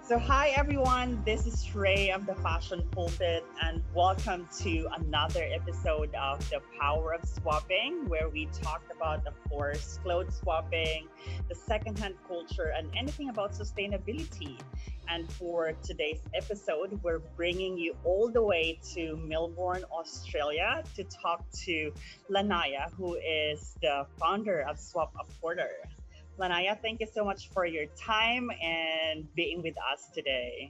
So, hi everyone, this is Ray of the Fashion Pulpit, and welcome to another episode of The Power of Swapping, where we talk about, of course, clothes swapping, the secondhand culture, and anything about sustainability. And for today's episode, we're bringing you all the way to Melbourne, Australia, to talk to Lanaya, who is the founder of Swap a Porter. Lanaya, thank you so much for your time and being with us today.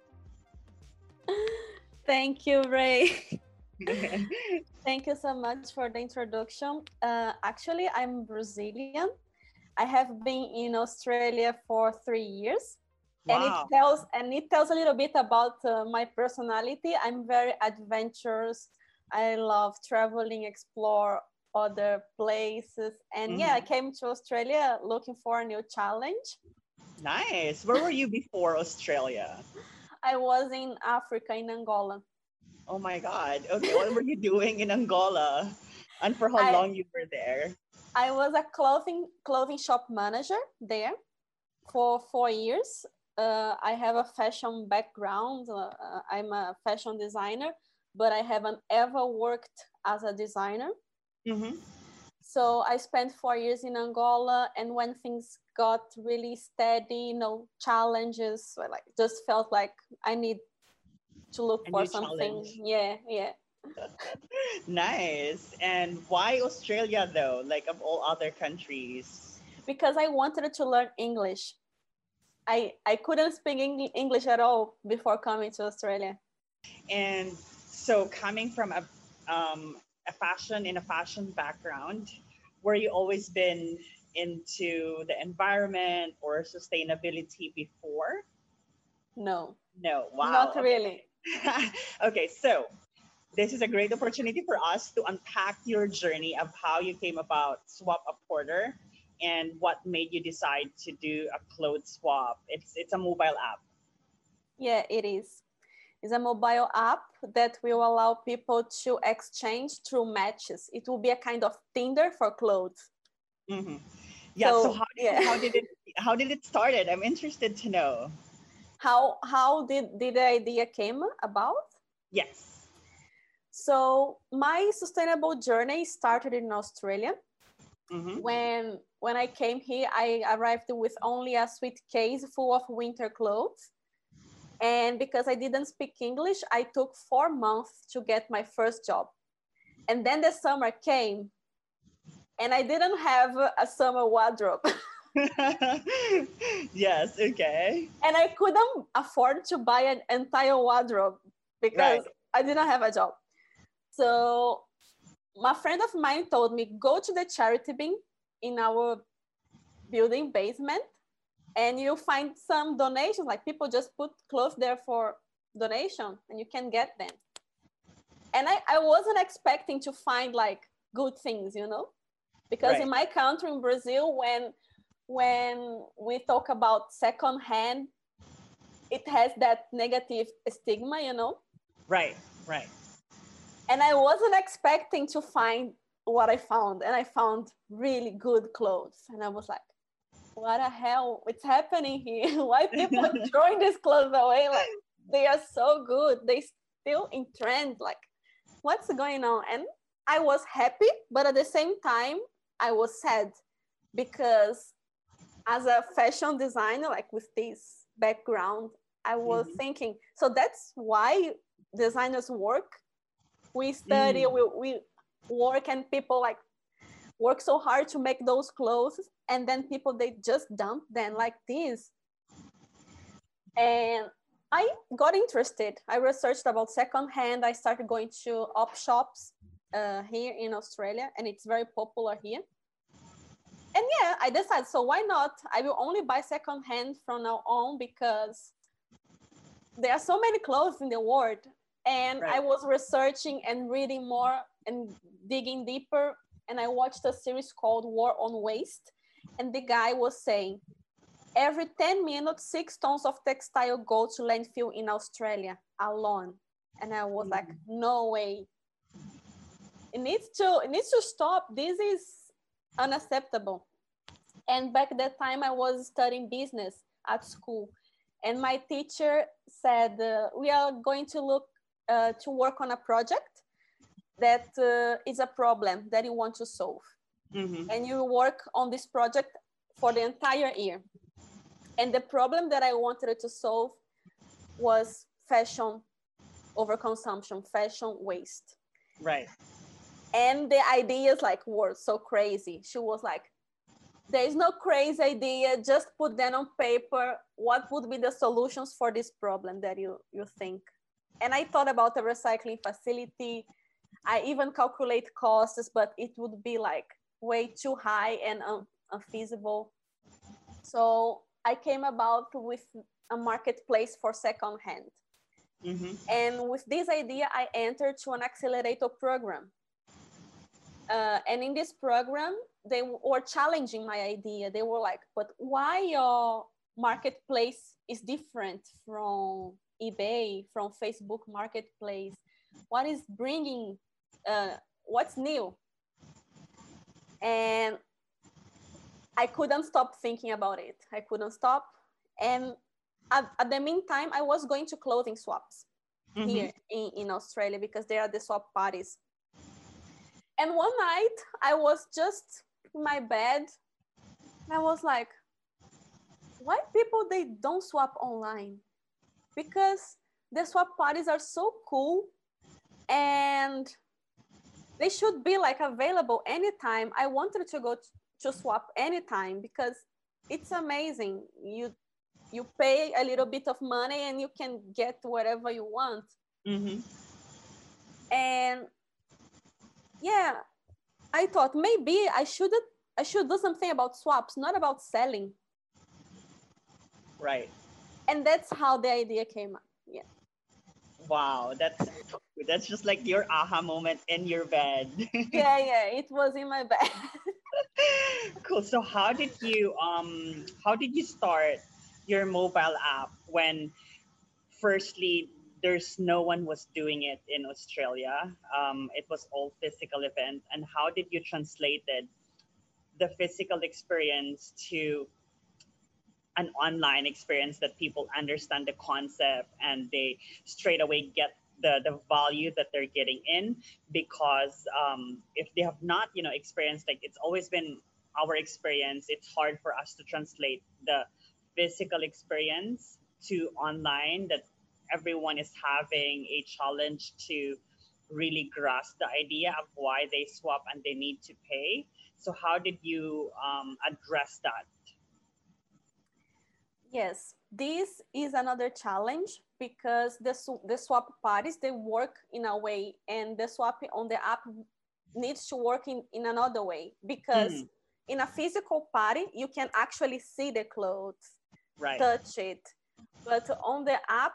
Thank you, Ray. Thank you so much for the introduction. Actually, I'm Brazilian. I have been in Australia for 3 years, and it Wow. tells a little bit about my personality. I'm very adventurous. I love traveling, explore other places, and yeah, I Mhm. came to Australia looking for a new challenge. Nice. Where were you before Australia? I was in Africa, in Angola. Oh my God. Okay, what were you doing in Angola? And for how I long you were there? I was a clothing shop manager there for 4 years. I have a fashion background. I'm a fashion designer, but I haven't ever worked as a designer. Hmm. So I spent 4 years in Angola, and when things got really steady, challenges, so I like just felt like I need to look A for new something. challenge. Yeah, yeah. Nice. And why Australia though? Like of all other countries? Because I wanted to learn English. I couldn't speak English at all before coming to Australia. And so coming from a fashion background, were you always been into the environment or sustainability before? No, No. not Wow. really. Okay. Okay. So this is a great opportunity for us to unpack your journey of how you came about Swap a Porter and what made you decide to do a clothes swap. It's a mobile app. Yeah, it is. It's a mobile app that will allow people to exchange through matches. It will be a kind of Tinder for clothes. Hmm. Yeah. So So yeah, how did it started? I'm interested to know. how did the idea came about? Yes. So my sustainable journey started in Australia. Mm-hmm. When I came here, I arrived with only a suitcase full of winter clothes. And because I didn't speak English, I took 4 months to get my first job. And then the summer came, and I didn't have a summer wardrobe. Yes. Okay. And I couldn't afford to buy an entire wardrobe Right. because I didn't have a job. So my friend of mine told me, go to the charity bin in our building basement and you'll find some donations. Like people just put clothes there for donation and you can get them. And I wasn't expecting to find like good things, because in Right. my country, in Brazil, when we talk about second hand, it has that negative stigma. Right. Right. And I wasn't expecting to find what I found, and I found really good clothes, and I was like, what the hell, what's happening here? Why people are throwing these clothes away? Like, they are so good, they still in trend, like what's going on? And I was happy, but at the same time I was sad, because as a fashion designer, like with this background, I was Hmm. thinking, so that's why designers work. We study, Mm. we work, and people like work so hard to make those clothes, and then people, they just dump them like this. And I got interested. I researched about secondhand. I started going to op shops here in Australia, and it's very popular here. And yeah, I decided, so why not? I will only buy secondhand from now on, because there are so many clothes in the world. And I Right. was researching and reading more and digging deeper. And I watched a series called War on Waste. And the guy was saying, every 10 minutes, 6 tons of textile go to landfill in Australia alone. And I was like, Mhm. no way. It needs to stop. This is unacceptable. And back that time I was studying business at school. And my teacher said, we are going to look to work on a project that is a problem that you want to solve. Mm-hmm. And you work on this project for the entire year. And the problem that I wanted to solve was fashion overconsumption, fashion waste. Right. And the ideas like were so crazy. She was like, there is no crazy idea, just put them on paper. What would be the solutions for this problem that you think? And I thought about a recycling facility. I even calculate costs, but it would be like way too high and unfeasible. So I came about with a marketplace for secondhand. Mm-hmm. And with this idea, I entered to an accelerator program. And in this program, they were challenging my idea. They were like, but why your marketplace is different from eBay, from Facebook Marketplace? What is bringing, what's new? And I couldn't stop thinking about it. I couldn't stop. And at the meantime, I was going to clothing swaps here in Australia because there are the swap parties. And one night I was just in my bed and I was like, why people, they don't swap online? Because the swap parties are so cool and they should be like available anytime. I wanted to go to swap anytime because it's amazing. You pay a little bit of money and you can get whatever you want. Mm-hmm. And yeah, I thought maybe I should do something about swaps, not about selling. Right. And that's how the idea came up. Yeah. Wow, that's just like your aha moment in your bed. Yeah, it was in my bed. Cool. So how did you start your mobile app when firstly there's no one was doing it in Australia? It was all physical event, and how did you translated the physical experience to an online experience that people understand the concept and they straight away get the value that they're getting in? Because if they have not experienced, like it's always been our experience, it's hard for us to translate the physical experience to online, that everyone is having a challenge to really grasp the idea of why they swap and they need to pay. So how did you address that? Yes, this is another challenge because the swap parties, they work in a way and the swap on the app needs to work in another way, because in a physical party, you can actually see the clothes, Right. touch it. But on the app,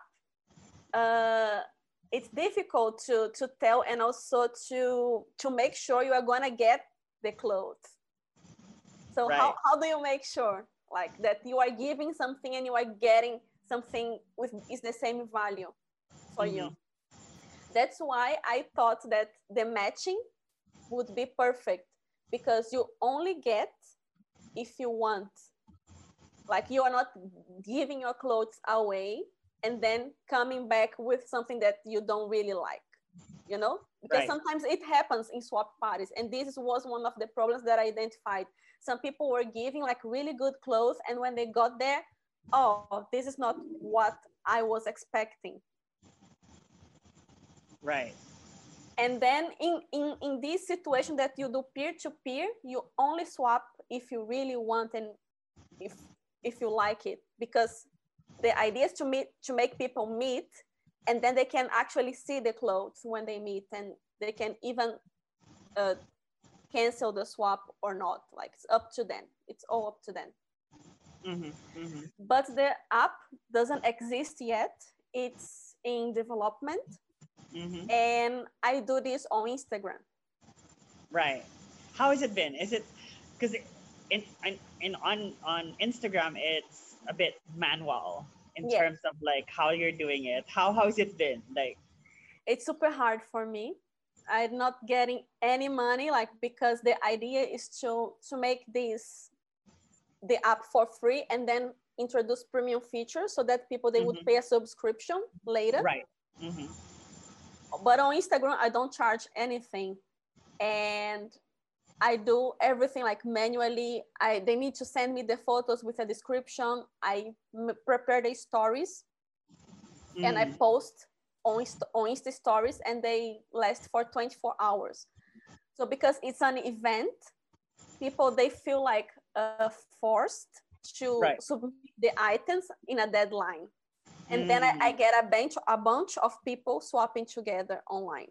it's difficult to tell and also to make sure you are going to get the clothes. So Right. how do you make sure like that you are giving something and you are getting something with is the same value for you? That's why I thought that the matching would be perfect, because you only get if you want. Like you are not giving your clothes away and then coming back with something that you don't really like, because Right. sometimes it happens in swap parties. And this was one of the problems that I identified. Some people were giving like really good clothes, and when they got there, oh, this is not what I was expecting. Right. And then in this situation that you do peer-to-peer, you only swap if you really want and if you like it, because the idea is to make people meet, and then they can actually see the clothes when they meet, and they can even cancel the swap or not. Like it's up to them. It's all up to them. But the app doesn't exist yet. It's in development. And I do this on Instagram. Right. How has it been? Is it because on Instagram it's a bit manual in terms of like how you're doing it. How has it been? Like it's super hard for me. I'm not getting any money, like, because the idea is to make the app for free, and then introduce premium features so that people, they would Mm-hmm. pay a subscription later. Right. Mm-hmm. But on Instagram, I don't charge anything. And I do everything like manually. They need to send me the photos with a description. I prepare the stories and I Mm. post on Insta stories, and they last for 24 hours. So because it's an event, people, they feel like forced to Right. submit the items in a deadline. And then I Mm. get a bunch of people swapping together online.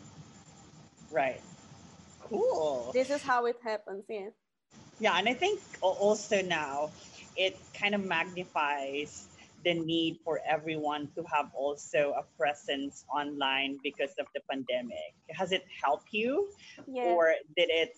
Right. Cool. This is how it happens. Yeah. Yeah, and I think also now it kind of magnifies the need for everyone to have also a presence online because of the pandemic. Has it helped you, Yeah. or did it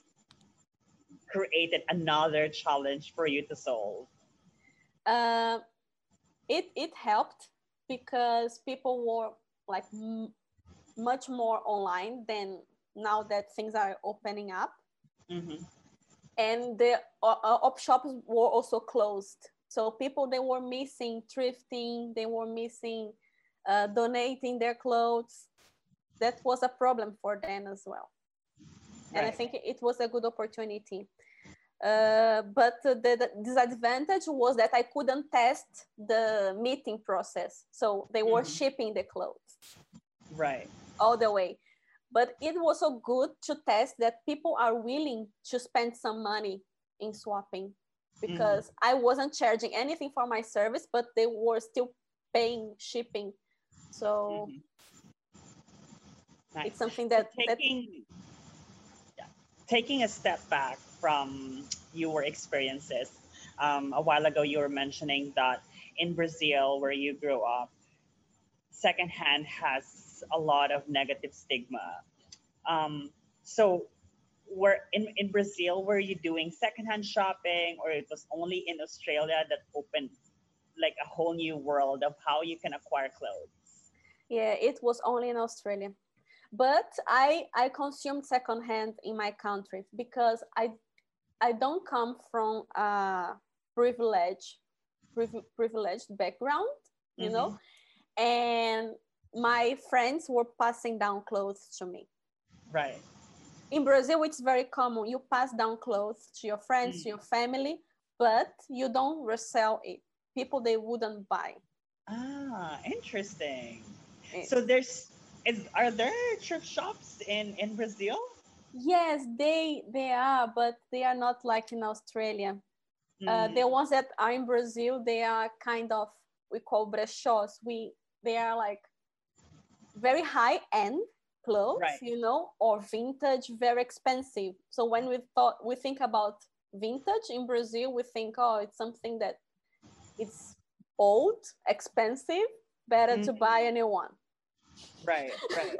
create another challenge for you to solve? Uh, it helped because people were like much more online than now that things are opening up. Mm-hmm. And the op shops were also closed, so people, they were missing thrifting, they were missing donating their clothes. That was a problem for them as well. And I Right. think it was a good opportunity. But the disadvantage was that I couldn't test the meeting process. So they were Mm-hmm. shipping the clothes Right. all the way. But it was so good to test that people are willing to spend some money in swapping, Mm-hmm. because I wasn't charging anything for my service, but they were still paying shipping. So Mm-hmm. Nice. it's something So that taking a step back from your experiences, a while ago you were mentioning that in Brazil, where you grew up, secondhand has a lot of negative stigma. Um, so, were in Brazil, were you doing secondhand shopping, or it was only in Australia that opened like a whole new world of how you can acquire clothes? yeah, it was only in Australia. But I consumed secondhand in my country because I don't come from a privileged privileged background, you Mm-hmm. know, and my friends were passing down clothes to me. Right. In Brazil, it's very common. You pass down clothes to your friends, to Mm. your family, but you don't resell it. People, they wouldn't buy Ah, interesting. it. So are there thrift shops in Brazil? Yes, they are, but they are not like in Australia. The Mm, ones that are in Brazil, they are kind of, we call brechós. They are like very high end clothes, right. you know, or vintage, very expensive. So when we think about vintage in Brazil, we think, oh, it's something that it's old, expensive, better to Mhm. buy a new one. Right, right.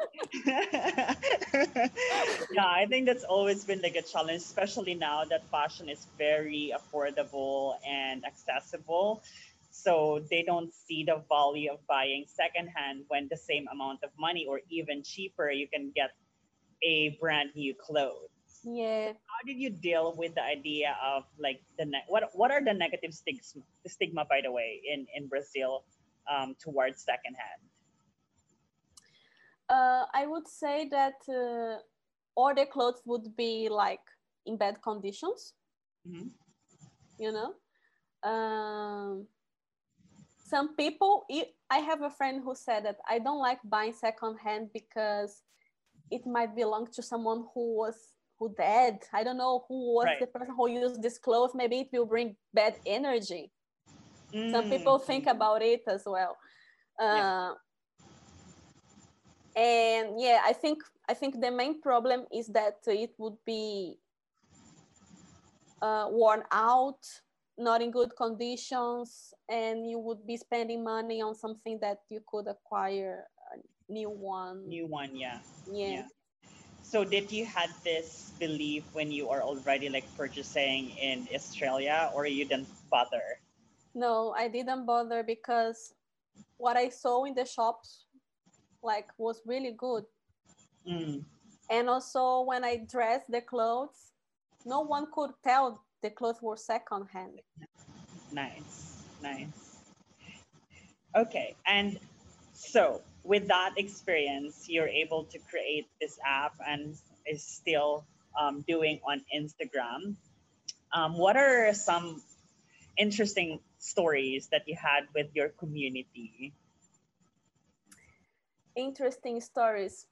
Yeah, I think that's always been like a challenge, especially now that fashion is very affordable and accessible. So they don't see the value of buying secondhand when the same amount of money or even cheaper you can get a brand new clothes. So Yeah. how did you deal with the idea of like what are the negative stigma, by the way, in Brazil, towards secondhand? I would say that all the clothes would be like in bad conditions, Mm-hmm. you know. Um, some people, I have a friend who said that I don't like buying secondhand because it might belong to someone who dead. I don't know who was Right. the person who used this clothes. Maybe it will bring bad energy. Some Mm, people think about it as well. yeah. Uh, and yeah, I think the main problem is that it would be worn out, not in good conditions, and you would be spending money on something that you could acquire a new one. New one, yeah. Yeah. Yeah. So did you had this belief when you are already like purchasing in Australia, or you didn't bother? No, I didn't bother because what I saw in the shops like was really good. Mm, And also when I dressed the clothes, no one could tell the clothes were secondhand. nice. Nice. Okay. And so with that experience, you're able to create this app and is still doing on Instagram. What are some interesting stories that you had with your community? Interesting stories.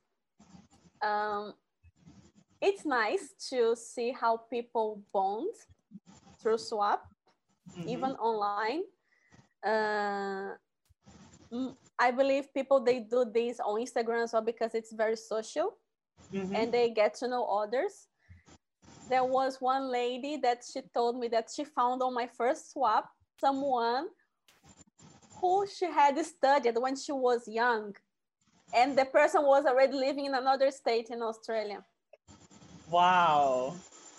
It's nice to see how people bond through Swap, even online. Uh, I believe people, they do this on Instagram as well because it's very social and they get to know others. There was one lady that she told me that she found on my first swap someone who she had studied when she was young, and the person was already living in another state in Australia. Wow.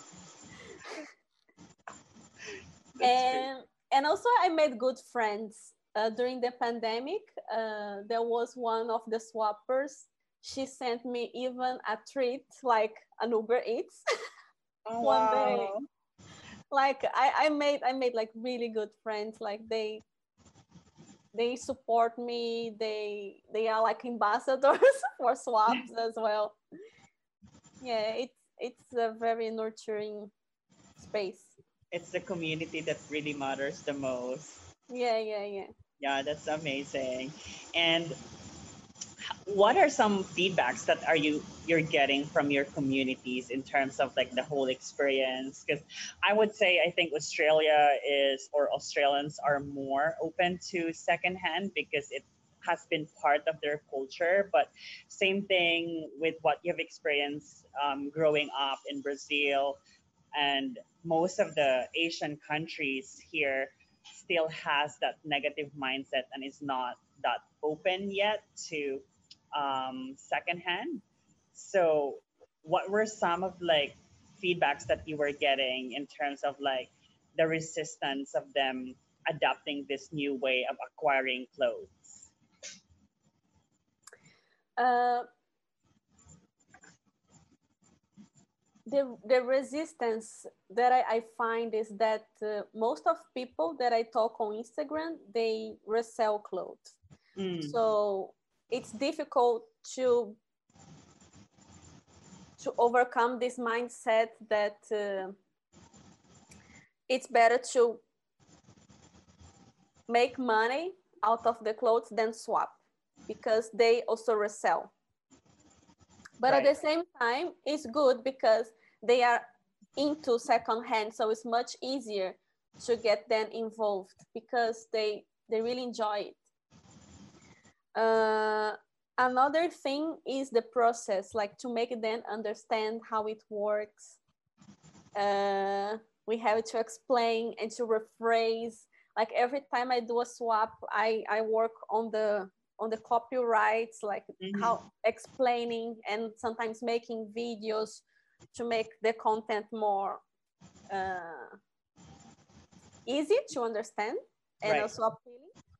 And also I made good friends during the pandemic. There was one of the swappers. She sent me even a treat, like an Uber Eats. Oh, One day. wow. Like I made like really good friends. Like they support me. They are like ambassadors for swaps as well. Yeah, it's a very nurturing space. It's the community that really matters the most. Yeah. Yeah, that's amazing. And what are some feedbacks that you're getting from your communities in terms of like the whole experience? Because I would say I think Australia is, or Australians are more open to secondhand because it has been part of their culture. But same thing with what you've experienced growing up in Brazil, and most of the Asian countries here still has that negative mindset and is not that open yet to secondhand. So, what were some of like feedbacks that you were getting in terms of like the resistance of them adapting this new way of acquiring clothes? The resistance that I find is that most of people that I talk on Instagram, they resell clothes. So it's difficult to overcome this mindset that it's better to make money out of the clothes than swap, because they also resell. But Right. at the same time, it's good because they are into secondhand, so it's much easier to get them involved because they really enjoy it. Another thing is the process, like to make them understand how it works. We have to explain and to rephrase. Like every time I do a swap, I work on the copyrights, like how explaining and sometimes making videos to make the content more easy to understand and also appealing.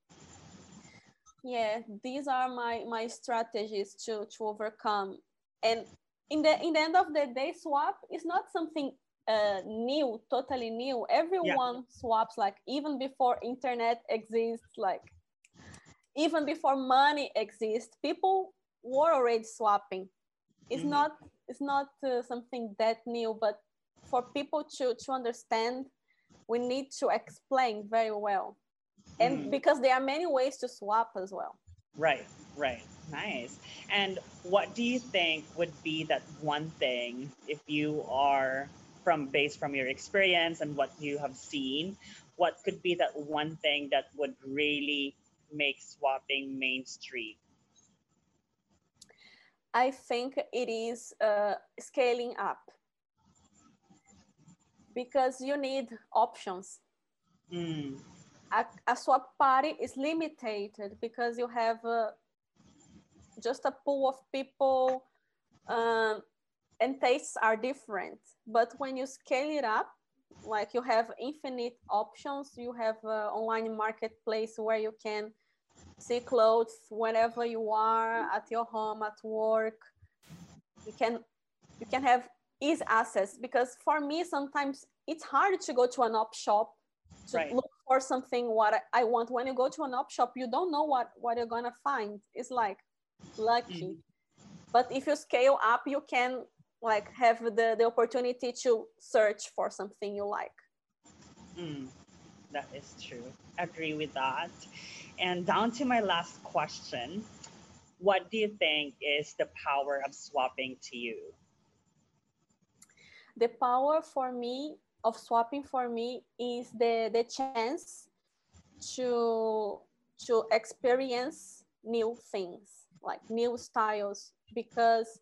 Yeah, these are my strategies to overcome. And in the end of the day, swap is not something new, totally new. Everyone swaps, like even before internet exists, like even before money exists, people were already swapping. It's not something that new, but for people to understand, we need to explain very well. And because there are many ways to swap as well. Right. Nice. And what do you think would be that one thing, if you are based from your experience and what you have seen, what could be that one thing that would really make swapping mainstream? I think it is scaling up, because you need options. A swap party is limited because you have just a pool of people, and tastes are different. But when you scale it up, like you have infinite options, you have an online marketplace where you can see clothes whenever you are, at your home, at work. You can have easy access, because for me sometimes it's hard to go to an op shop to look for something what I want. When you go to an op shop, you don't know what you're gonna find. It's like lucky. But if you scale up, you can like have the opportunity to search for something you like. That is true. Agree with that. And down to my last question. What do you think is the power of swapping to you? The power for me of swapping for me is the chance to experience new things, like new styles, because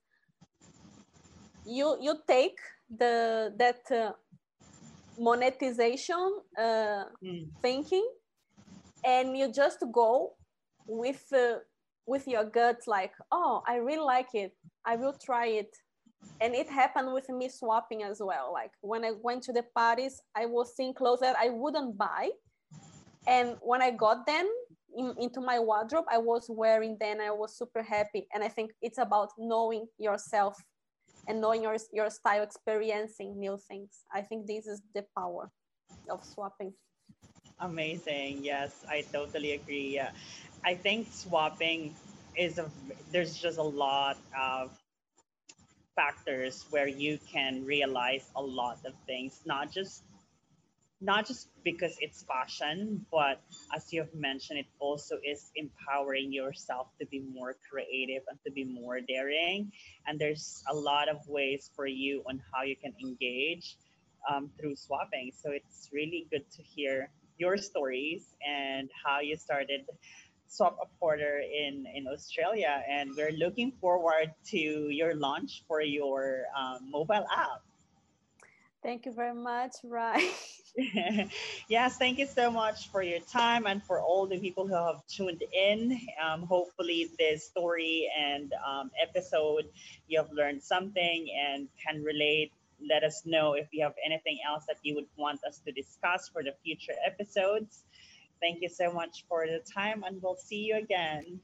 you take that monetization thinking, and you just go with your guts, like, oh, I really like it, I will try it. And it happened with me swapping as well. Like when I went to the parties, I was seeing clothes that I wouldn't buy, and when I got them into my wardrobe, I was wearing them. I was super happy. And I think it's about knowing yourself and knowing your style, experiencing new things. I think this is the power of swapping. Amazing. Yes, I totally agree. Yeah. I think swapping there's just a lot of factors where you can realize a lot of things, not just because it's fashion, but as you have mentioned, it also is empowering yourself to be more creative and to be more daring. And there's a lot of ways for you on how you can engage through swapping. So it's really good to hear your stories and how you started Swap a Porter in Australia. And we're looking forward to your launch for your mobile app. Thank you very much, Rai. Yes, thank you so much for your time and for all the people who have tuned in. Hopefully, this story and episode, you have learned something and can relate. Let us know if you have anything else that you would want us to discuss for the future episodes. Thank you so much for the time, and we'll see you again.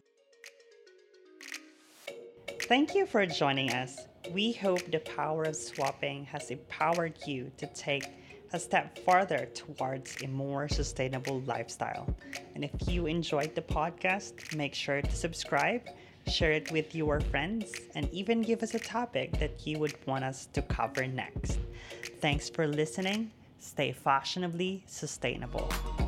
Thank you for joining us. We hope the power of swapping has empowered you to take a step farther towards a more sustainable lifestyle. And if you enjoyed the podcast, make sure to subscribe, share it with your friends, and even give us a topic that you would want us to cover next. Thanks for listening. Stay fashionably sustainable.